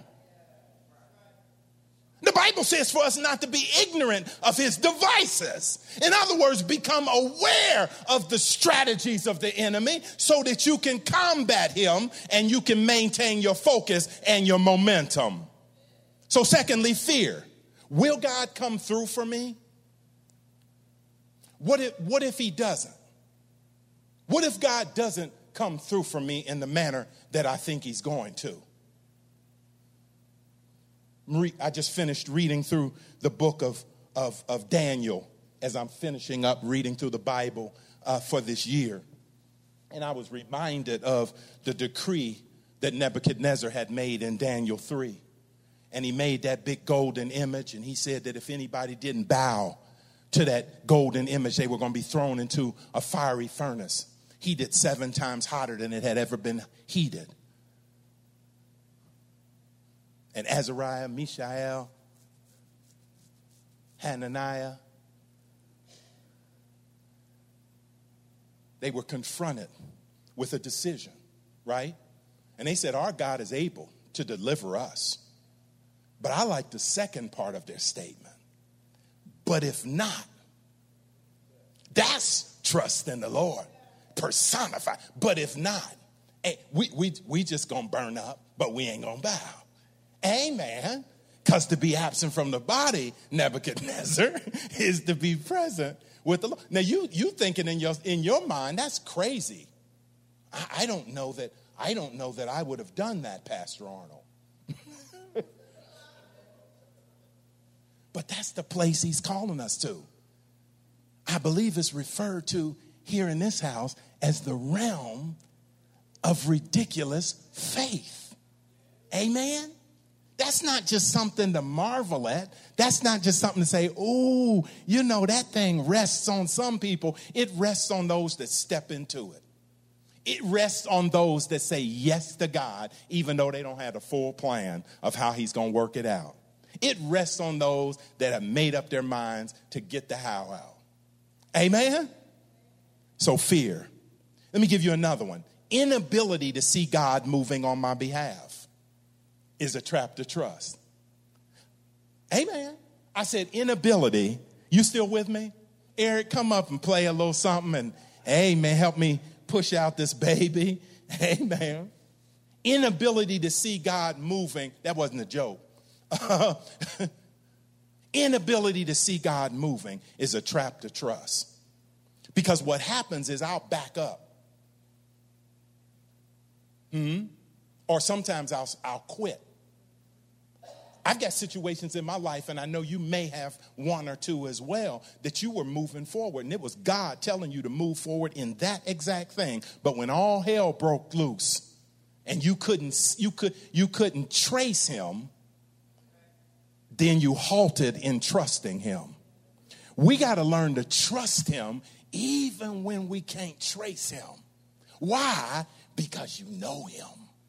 The Bible says for us not to be ignorant of his devices. In other words, become aware of the strategies of the enemy so that you can combat him and you can maintain your focus and your momentum. So secondly, fear. Will God come through for me? What if he doesn't? What if God doesn't come through for me in the manner that I think he's going to? I just finished reading through the book of Daniel as I'm finishing up reading through the Bible for this year. And I was reminded of the decree that Nebuchadnezzar had made in Daniel 3. And he made that big golden image, and he said that if anybody didn't bow to that golden image, they were going to be thrown into a fiery furnace, heated 7 times hotter than it had ever been heated. And Azariah, Mishael, Hananiah, they were confronted with a decision, right? And they said, our God is able to deliver us. But I like the second part of their statement. But if not, that's trust in the Lord, personified. But if not, hey, we just gonna burn up, but we ain't gonna bow. Amen. Because to be absent from the body, Nebuchadnezzar, is to be present with the Lord. Now you thinking in your mind, that's crazy. I don't know that I don't know that I would have done that, Pastor Arnold. But that's the place he's calling us to. I believe it's referred to here in this house as the realm of ridiculous faith. Amen? That's not just something to marvel at. That's not just something to say, oh, you know, that thing rests on some people. It rests on those that step into it. It rests on those that say yes to God, even though they don't have a full plan of how he's going to work it out. It rests on those that have made up their minds to get the how out. Amen? So fear. Let me give you another one. Inability to see God moving on my behalf is a trap to trust. Amen. I said inability. You still with me? Eric, come up and play a little something and, amen, help me push out this baby. Amen. Inability to see God moving. That wasn't a joke. Inability to see God moving is a trap to trust. Because what happens is I'll back up. Or sometimes I'll quit. I've got situations in my life, and I know you may have one or two as well, that you were moving forward, and it was God telling you to move forward in that exact thing. But when all hell broke loose and you couldn't trace him, then you halted in trusting him. We got to learn to trust him even when we can't trace him. Why? Because you know him.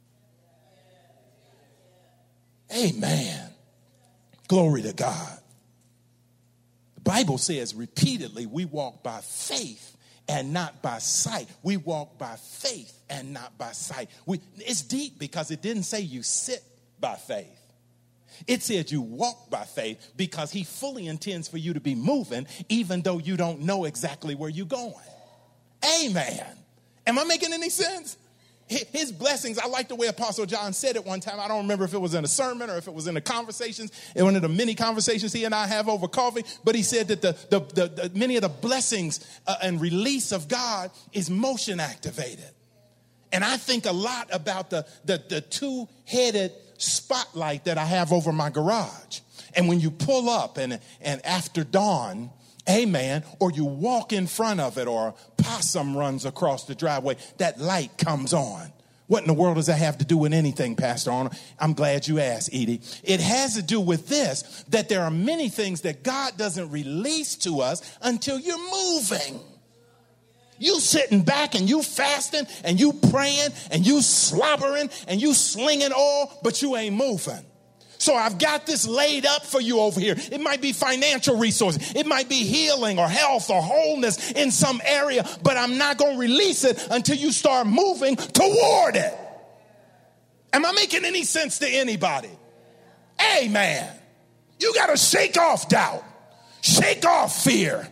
Amen. Glory to God. The Bible says repeatedly, we walk by faith and not by sight. We walk by faith and not by sight. It's deep because it didn't say you sit by faith. It said you walk by faith because he fully intends for you to be moving even though you don't know exactly where you're going. Amen. Am I making any sense? His blessings, I like the way Apostle John said it one time. I don't remember if it was in a sermon or if it was in the conversations, in one of the many conversations he and I have over coffee. But he said that the many of the blessings and release of God is motion activated. And I think a lot about the two-headed spotlight that I have over my garage. And when you pull up and after dawn, amen, or you walk in front of it, or a possum runs across the driveway, that light comes on. What in the world does that have to do with anything, Pastor Arnold? I'm glad you asked, Edie. It has to do with this, that there are many things that God doesn't release to us until you're moving. You sitting back and you fasting and you praying and you slobbering and you slinging oil, but you ain't moving. So I've got this laid up for you over here. It might be financial resources. It might be healing or health or wholeness in some area, but I'm not going to release it until you start moving toward it. Am I making any sense to anybody? Amen. You got to shake off doubt. Shake off fear.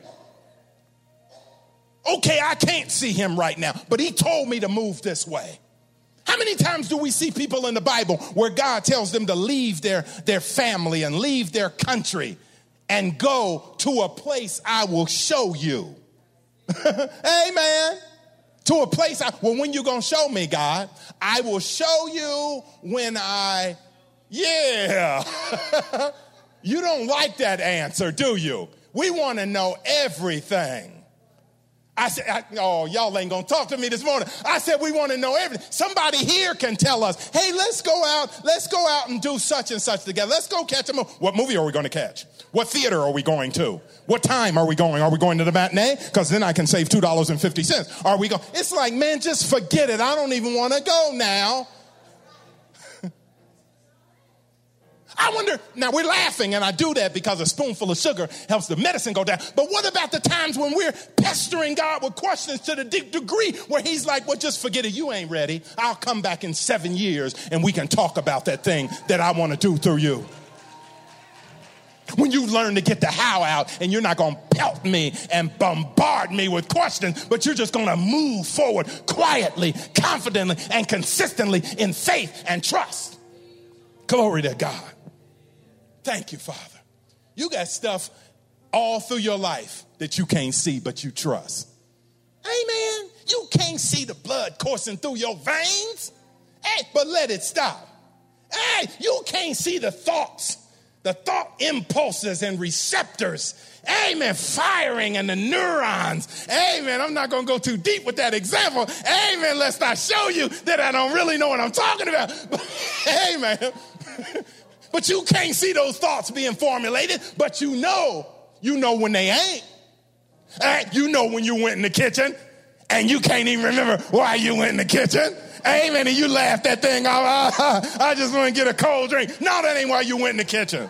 Okay, I can't see him right now, but he told me to move this way. How many times do we see people in the Bible where God tells them to leave their family and leave their country and go to a place I will show you? Amen. To a place, well, when you going to show me, God? I will show you when yeah. You don't like that answer, do you? We want to know everything. I said, y'all ain't going to talk to me this morning. I said, we want to know everything. Somebody here can tell us, hey, let's go out and do such and such together. Let's go catch a movie. What movie are we going to catch? What theater are we going to? What time are we going? Are we going to the matinee? Because then I can save $2.50. Are we going? It's like, man, just forget it. I don't even want to go now. I wonder, now we're laughing, and I do that because a spoonful of sugar helps the medicine go down. But what about the times when we're pestering God with questions to the degree where he's like, well, just forget it. You ain't ready. I'll come back in 7 years, and we can talk about that thing that I want to do through you. When you learn to get the how out, and you're not going to pelt me and bombard me with questions, but you're just going to move forward quietly, confidently, and consistently in faith and trust. Glory to God. Thank you, Father. You got stuff all through your life that you can't see, but you trust. Amen. You can't see the blood coursing through your veins. Hey, but let it stop. Hey, you can't see the thoughts, the thought impulses and receptors. Amen. Firing and the neurons. Amen. I'm not going to go too deep with that example. Amen. Lest I show you that I don't really know what I'm talking about. Amen. But you can't see those thoughts being formulated, but you know when they ain't. You know when you went in the kitchen and you can't even remember why you went in the kitchen. Amen. And you laughed that thing off. I just want to get a cold drink. No, that ain't why you went in the kitchen.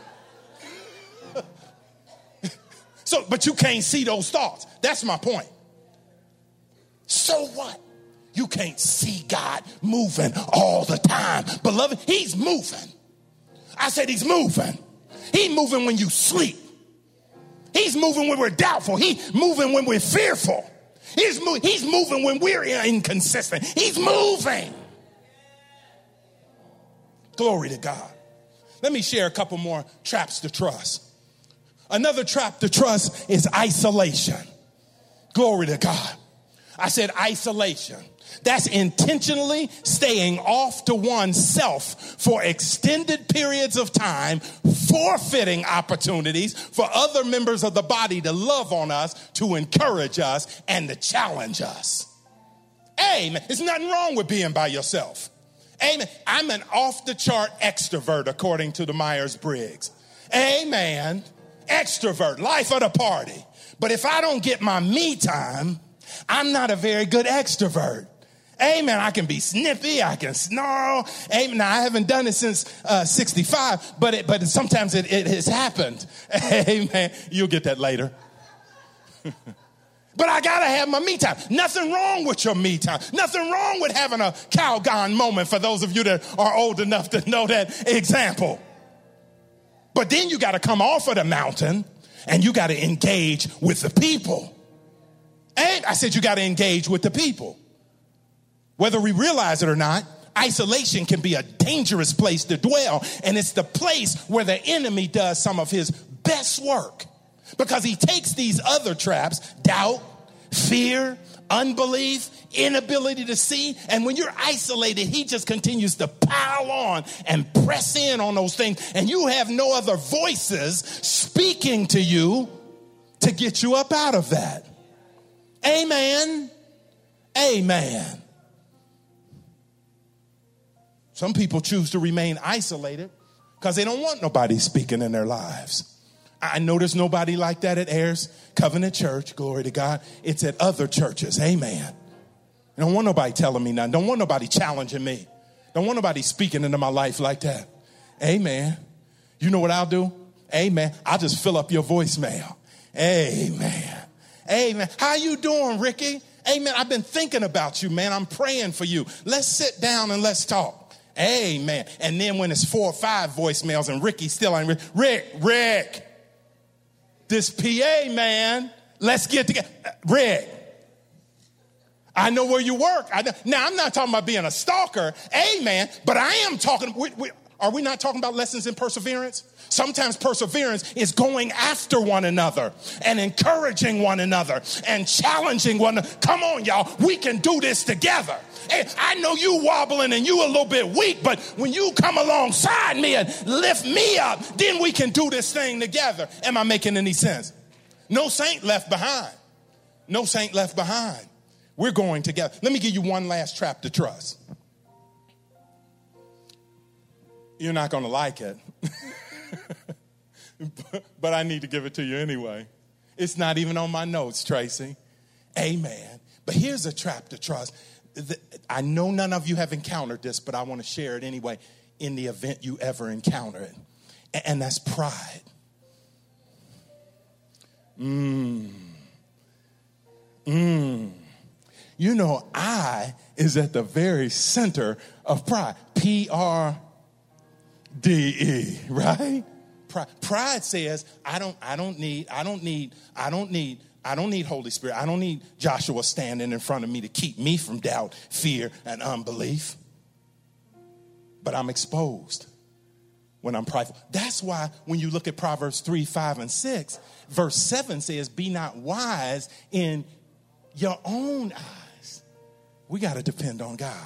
So, but you can't see those thoughts. That's my point. So what? You can't see God moving all the time. Beloved, he's moving. I said he's moving. He's moving when you sleep. He's moving when we're doubtful. He's moving when we're fearful. He's moving when we're inconsistent. He's moving. Glory to God. Let me share a couple more traps to trust. Another trap to trust is isolation. Glory to God. I said isolation. That's intentionally staying off to oneself for extended periods of time, forfeiting opportunities for other members of the body to love on us, to encourage us, and to challenge us. Amen. There's nothing wrong with being by yourself. Amen. I'm an off-the-chart extrovert, according to the Myers-Briggs. Amen. Extrovert, life of the party. But if I don't get my me time, I'm not a very good extrovert. Amen. I can be snippy. I can snarl. Amen. Now, I haven't done it since 65, but sometimes it has happened. Amen. You'll get that later. But I got to have my me time. Nothing wrong with your me time. Nothing wrong with having a Calgon moment for those of you that are old enough to know that example. But then you got to come off of the mountain and you got to engage with the people. And I said you got to engage with the people. Whether we realize it or not, isolation can be a dangerous place to dwell. And it's the place where the enemy does some of his best work. Because he takes these other traps, doubt, fear, unbelief, inability to see. And when you're isolated, he just continues to pile on and press in on those things. And you have no other voices speaking to you to get you up out of that. Amen. Amen. Some people choose to remain isolated because they don't want nobody speaking in their lives. I know there's nobody like that at Ayers Covenant Church. Glory to God. It's at other churches. Amen. I don't want nobody telling me nothing. Don't want nobody challenging me. Don't want nobody speaking into my life like that. Amen. You know what I'll do? Amen. I'll just fill up your voicemail. Amen. Amen. How you doing, Ricky? Amen. I've been thinking about you, man. I'm praying for you. Let's sit down and let's talk. Amen. And then when it's 4 or 5 voicemails and Ricky still ain't Rick, this PA, man, let's get together. Rick, I know where you work. Now, I'm not talking about being a stalker. Amen. But I am talking, are we not talking about lessons in perseverance? Sometimes perseverance is going after one another and encouraging one another and challenging one another. Come on, y'all. We can do this together. Hey, I know you wobbling and you a little bit weak, but when you come alongside me and lift me up, then we can do this thing together. Am I making any sense? No saint left behind. No saint left behind. We're going together. Let me give you one last trap to trust. You're not going to like it. But I need to give it to you anyway. It's not even on my notes, Tracy. Amen. But here's a trap to trust. I know none of you have encountered this, but I want to share it anyway in the event you ever encounter it. And that's pride. You know, I is at the very center of pride. Pride, right? Pride says, I don't need Holy Spirit. I don't need Joshua standing in front of me to keep me from doubt, fear, and unbelief. But I'm exposed when I'm prideful. That's why when you look at Proverbs 3, 5, and 6, verse 7 says, be not wise in your own eyes. We got to depend on God.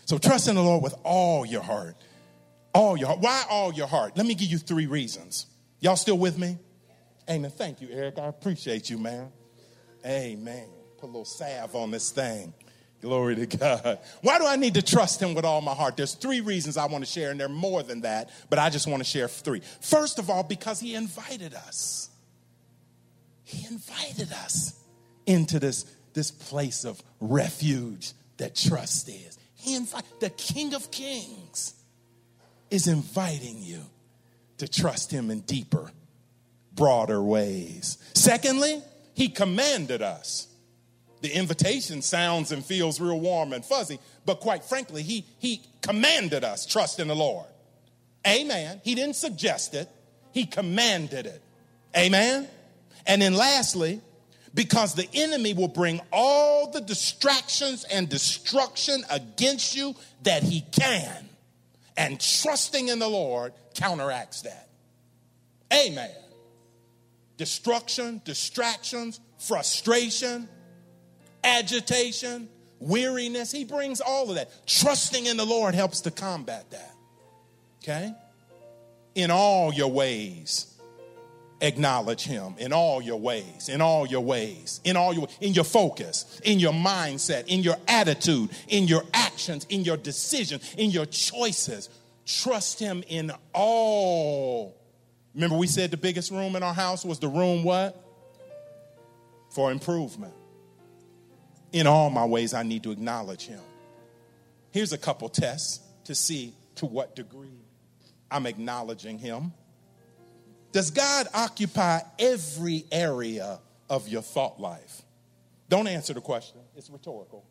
So trust in the Lord with all your heart. All your heart. Why all your heart? Let me give you 3 reasons. Y'all still with me? Amen. Thank you, Eric. I appreciate you, man. Amen. Put a little salve on this thing. Glory to God. Why do I need to trust him with all my heart? There's 3 reasons I want to share, and there are more than that, but I just want to share 3. First of all, because he invited us. He invited us into this place of refuge that trust is. The King of Kings is inviting you to trust him in deeper, broader ways. Secondly, he commanded us. The invitation sounds and feels real warm and fuzzy, but quite frankly, he commanded us, trust in the Lord. Amen. He didn't suggest it. He commanded it. Amen. And then lastly, because the enemy will bring all the distractions and destruction against you that he can. And trusting in the Lord counteracts that. Amen. Destruction, distractions, frustration, agitation, weariness. He brings all of that. Trusting in the Lord helps to combat that. Okay? In all your ways, acknowledge him. In all your ways, in all your ways, in your focus, in your mindset, in your attitude, in your actions, in your decisions, in your choices. Trust him in all. Remember we said the biggest room in our house was the room what? For improvement. In all my ways, I need to acknowledge him. Here's a couple tests to see to what degree I'm acknowledging him. Does God occupy every area of your thought life? Don't answer the question. It's rhetorical.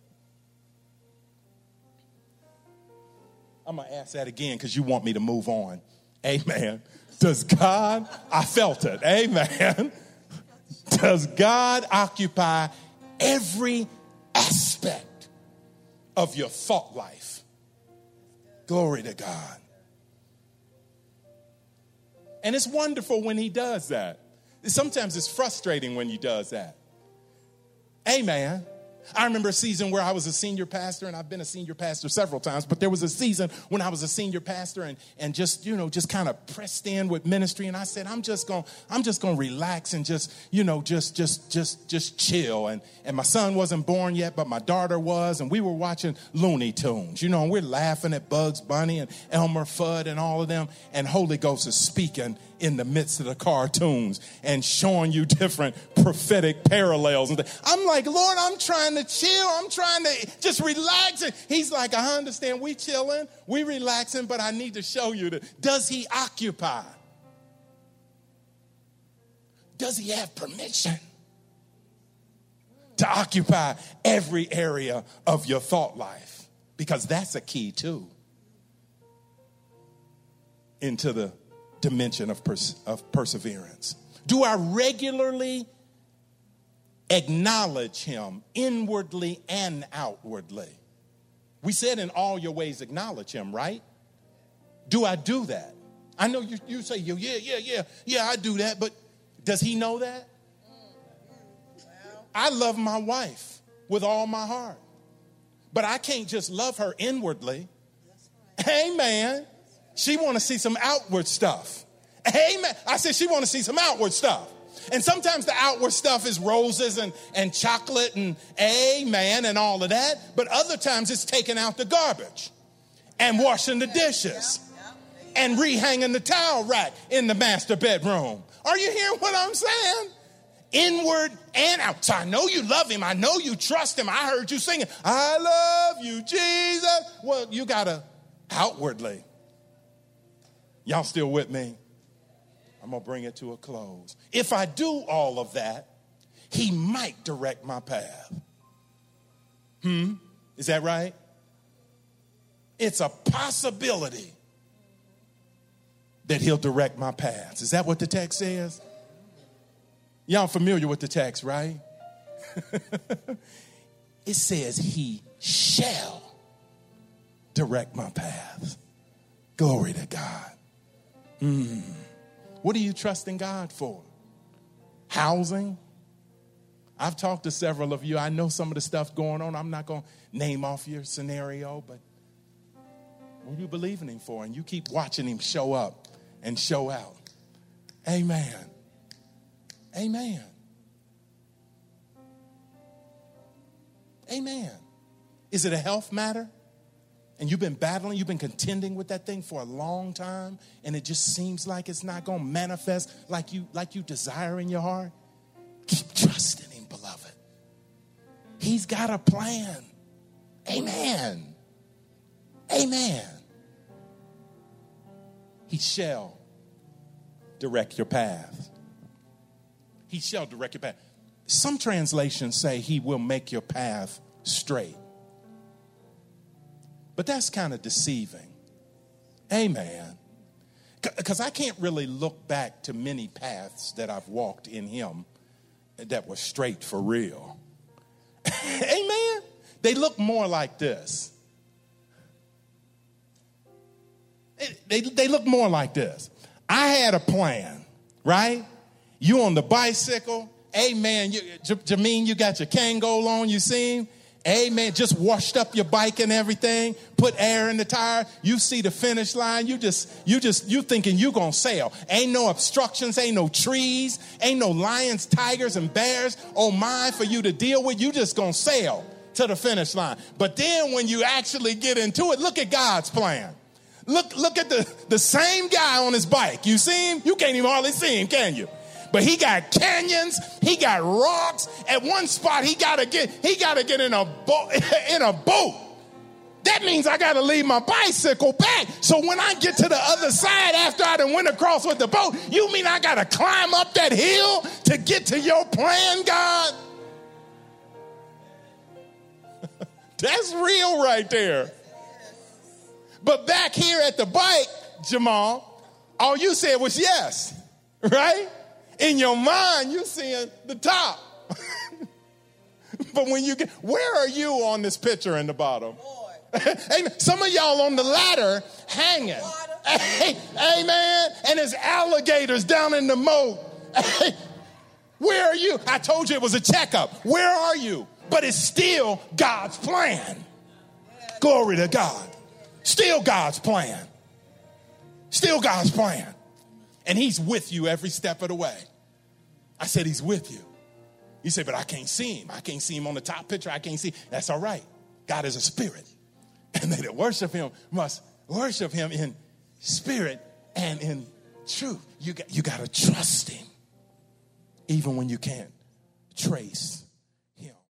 I'm going to ask that again because you want me to move on. Amen. Does God, I felt it. Amen. Does God occupy every aspect of your thought life? Glory to God. And it's wonderful when he does that. Sometimes it's frustrating when he does that. Amen. I remember a season where I was a senior pastor, and I've been a senior pastor several times, but there was a season when I was a senior pastor and just kind of pressed in with ministry. And I said, I'm just going to relax and just chill. And my son wasn't born yet, but my daughter was, and we were watching Looney Tunes, and we're laughing at Bugs Bunny and Elmer Fudd and all of them. And Holy Ghost is speaking in the midst of the cartoons and showing you different prophetic parallels. And I'm like, Lord, I'm trying to chill. I'm trying to just relax. And he's like, I understand. We chilling, we relaxing, but I need to show you that. Does he occupy? Does he have permission to occupy every area of your thought life? Because that's a key too into the dimension of perseverance. Do I regularly acknowledge him inwardly and outwardly? We said in all your ways acknowledge him, right? Do I do that? I know you say, yeah, I do that, but does he know that? I love my wife with all my heart, but I can't just love her inwardly. Amen. She want to see some outward stuff. Amen. I said she want to see some outward stuff. And sometimes the outward stuff is roses and chocolate and amen and all of that. But other times it's taking out the garbage and washing the dishes and rehanging the towel rack in the master bedroom. Are you hearing what I'm saying? Inward and out. So I know you love him. I know you trust him. I heard you singing, I love you, Jesus. Well, you got to outwardly. Y'all still with me? I'm going to bring it to a close. If I do all of that, he might direct my path. Is that right? It's a possibility that he'll direct my paths. Is that what the text says? Y'all familiar with the text, right? It says he shall direct my paths. Glory to God. What are you trusting God for? Housing? I've talked to several of you. I know some of the stuff going on. I'm not going to name off your scenario, but What are you believing him for? And you keep watching him show up and show out. Amen. Amen. Amen. Is it a health matter? And you've been battling, you've been contending with that thing for a long time, and it just seems like it's not going to manifest like you desire in your heart? Keep trusting him, beloved. He's got a plan. Amen. Amen. He shall direct your path. He shall direct your path. Some translations say he will make your path straight. But that's kind of deceiving. Amen. Because I can't really look back to many paths that I've walked in him that were straight for real. Amen. They look more like this. They look more like this. I had a plan, right? You on the bicycle. Amen. Jameen, you got your Kangol on, you see him? Amen. Just washed up your bike and everything. Put air in the tire. You see the finish line. You thinking you gonna sail. Ain't no obstructions. Ain't no trees. Ain't no lions, tigers, and bears. Oh my, for you to deal with. You just gonna sail to the finish line. But then when you actually get into it, look at God's plan. Look at the same guy on his bike. You see him? You can't even hardly see him, can you? But he got canyons, he got rocks. At one spot, he gotta get in a boat. That means I gotta leave my bicycle back. So when I get to the other side after I done went across with the boat, you mean I gotta climb up that hill to get to your plan, God? That's real right there. But back here at the bike, Jamal, all you said was yes, right? In your mind, you're seeing the top. But when you get, where are you on this picture in the bottom? Some of y'all on the ladder hanging. Amen. And there's alligators down in the moat. Where are you? I told you it was a checkup. Where are you? But it's still God's plan. Glory to God. Still God's plan. Still God's plan. And he's with you every step of the way. I said he's with you. You say, but I can't see him. I can't see him on the top picture. I can't see. That's all right. God is a spirit. And they that worship him must worship him in spirit and in truth. You got to trust him even when you can't trace